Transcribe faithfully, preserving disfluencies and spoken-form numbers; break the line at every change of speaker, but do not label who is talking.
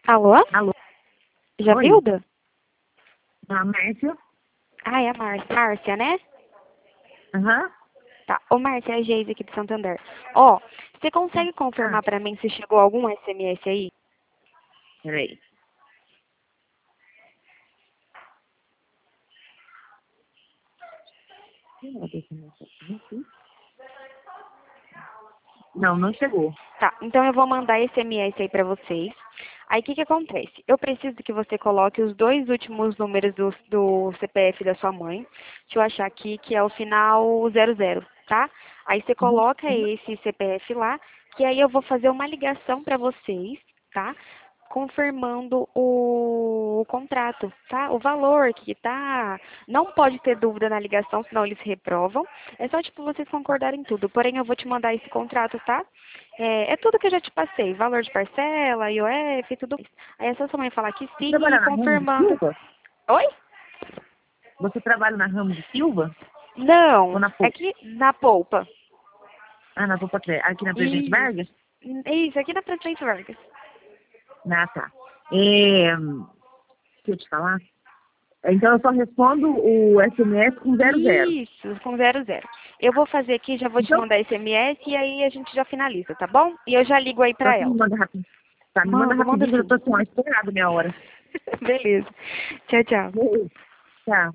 Alô?
Alô? Oi?
Javilda?
A Márcia?
Ah, é a Márcia. Márcia, né?
Aham.
Tá. Ô, Márcia, é a Geise aqui de Santander. Ó, você consegue
Ah,
confirmar pra mim se chegou algum S M S aí?
peraí. Não, não chegou.
Tá, então eu vou mandar S M S aí pra vocês. Aí o que que acontece? Eu preciso que você coloque os dois últimos números do, do C P F da sua mãe. Deixa eu achar aqui, que é o final zero zero, tá? Aí você
Uhum.
coloca esse C P F lá, que aí eu vou fazer uma ligação pra vocês, tá? Confirmando o, o contrato, tá? O valor que tá. Não pode ter dúvida na ligação, senão eles reprovam. É só, tipo, vocês concordarem tudo. Porém, eu vou te mandar esse contrato, tá? É, é tudo que eu já te passei. Valor de parcela, I O F, tudo isso. Aí é só sua mãe falar que
Você
sim e
trabalha na Ramos de
confirmando.
Silva?
Oi?
Você trabalha na Ramos de Silva? Ou
Não,
na Poupa?
aqui na polpa.
Ah, na Poupa, aqui na Presidente
Isso.
Vargas?
Isso, aqui na Presidente Vargas.
Ah, tá. É, deixa eu te falar. Então eu só respondo o S M S com zero zero.
Isso, com zero zero. Eu vou fazer aqui, já vou te
Então,
mandar S M S e aí a gente já finaliza, tá bom? E eu já ligo aí
só
pra
que me
ela.
manda rapidinho. Tá, me manda
Manda, manda
rapidinho que eu
sim.
tô assim, ó, esperado minha hora.
Beleza. Tchau, tchau.
Tchau.